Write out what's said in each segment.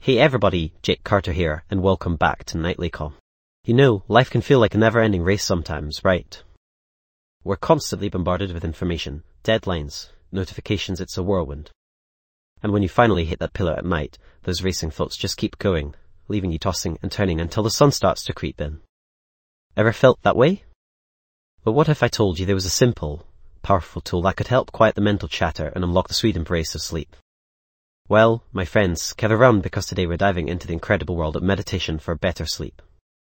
Hey everybody, Jake Carter here, and welcome back to Nightly Calm. You know, life can feel like a never-ending race sometimes, right? We're constantly bombarded with information, deadlines, notifications, it's a whirlwind. And when you finally hit that pillow at night, those racing thoughts just keep going, leaving you tossing and turning until the sun starts to creep in. Ever felt that way? But what if I told you there was a simple, powerful tool that could help quiet the mental chatter and unlock the sweet embrace of sleep? Well, my friends, gather round because today we're diving into the incredible world of meditation for better sleep.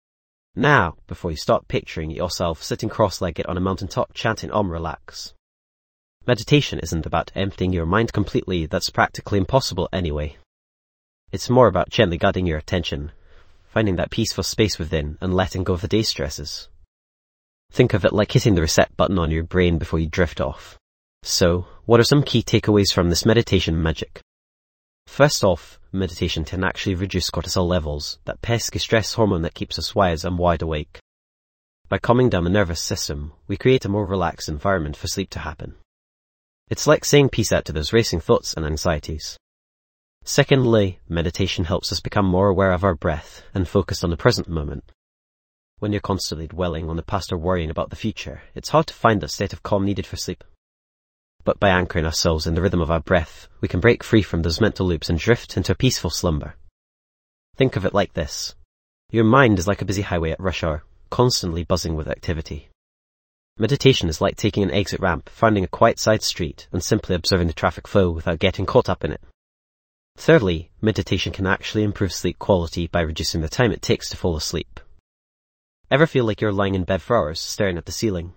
Now, before you start picturing yourself sitting cross-legged on a mountaintop chanting relax. Meditation isn't about emptying your mind completely, that's practically impossible anyway. It's more about gently guiding your attention, finding that peaceful space within and letting go of the day's stresses. Think of it like hitting the reset button on your brain before you drift off. So, what are some key takeaways from this meditation magic? First off, meditation can actually reduce cortisol levels, that pesky stress hormone that keeps us wise and wide awake. By calming down the nervous system, we create a more relaxed environment for sleep to happen. It's like saying peace out to those racing thoughts and anxieties. Secondly, meditation helps us become more aware of our breath and focused on the present moment. When you're constantly dwelling on the past or worrying about the future, it's hard to find that state of calm needed for sleep. But by anchoring ourselves in the rhythm of our breath, we can break free from those mental loops and drift into a peaceful slumber. Think of it like this. Your mind is like a busy highway at rush hour, constantly buzzing with activity. Meditation is like taking an exit ramp, finding a quiet side street, and simply observing the traffic flow without getting caught up in it. Thirdly, meditation can actually improve sleep quality by reducing the time it takes to fall asleep. Ever feel like you're lying in bed for hours, staring at the ceiling?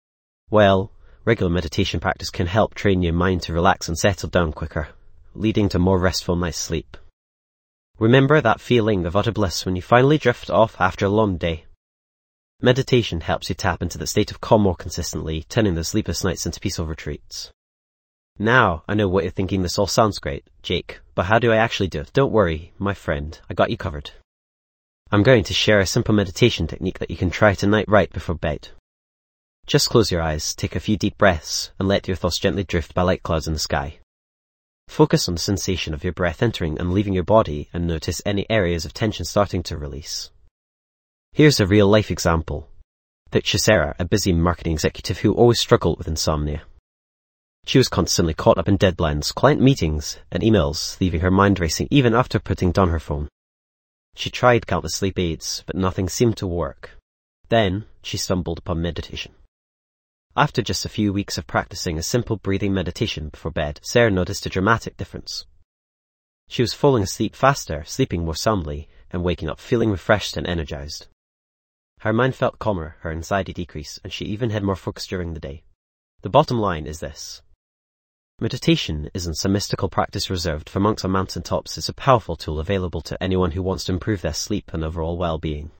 Well, regular meditation practice can help train your mind to relax and settle down quicker, leading to more restful night's sleep. Remember that feeling of utter bliss when you finally drift off after a long day? Meditation helps you tap into the state of calm more consistently, turning those sleepless nights into peaceful retreats. Now, I know what you're thinking, this all sounds great, Jake, but how do I actually do it? Don't worry, my friend, I got you covered. I'm going to share a simple meditation technique that you can try tonight right before bed. Just close your eyes, take a few deep breaths, and let your thoughts gently drift by light clouds in the sky. Focus on the sensation of your breath entering and leaving your body and notice any areas of tension starting to release. Here's a real-life example. Picture Sarah, a busy marketing executive who always struggled with insomnia. She was constantly caught up in deadlines, client meetings, and emails, leaving her mind racing even after putting down her phone. She tried countless sleep aids, but nothing seemed to work. Then, she stumbled upon meditation. After just a few weeks of practicing a simple breathing meditation before bed, Sarah noticed a dramatic difference. She was falling asleep faster, sleeping more soundly, and waking up feeling refreshed and energized. Her mind felt calmer, her anxiety decreased, and she even had more focus during the day. The bottom line is this. Meditation isn't some mystical practice reserved for monks on mountaintops. It's a powerful tool available to anyone who wants to improve their sleep and overall well-being.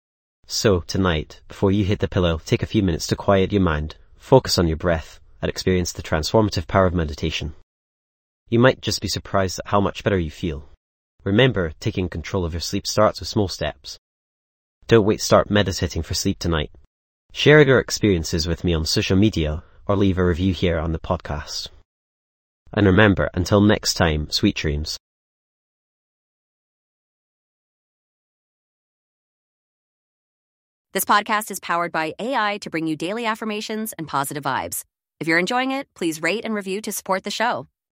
So, tonight, before you hit the pillow, take a few minutes to quiet your mind, focus on your breath, and experience the transformative power of meditation. You might just be surprised at how much better you feel. Remember, taking control of your sleep starts with small steps. Don't wait, start meditating for sleep tonight. Share your experiences with me on social media or leave a review here on the podcast. And remember, until next time, sweet dreams. This podcast is powered by AI to bring you daily affirmations and positive vibes. If you're enjoying it, please rate and review to support the show.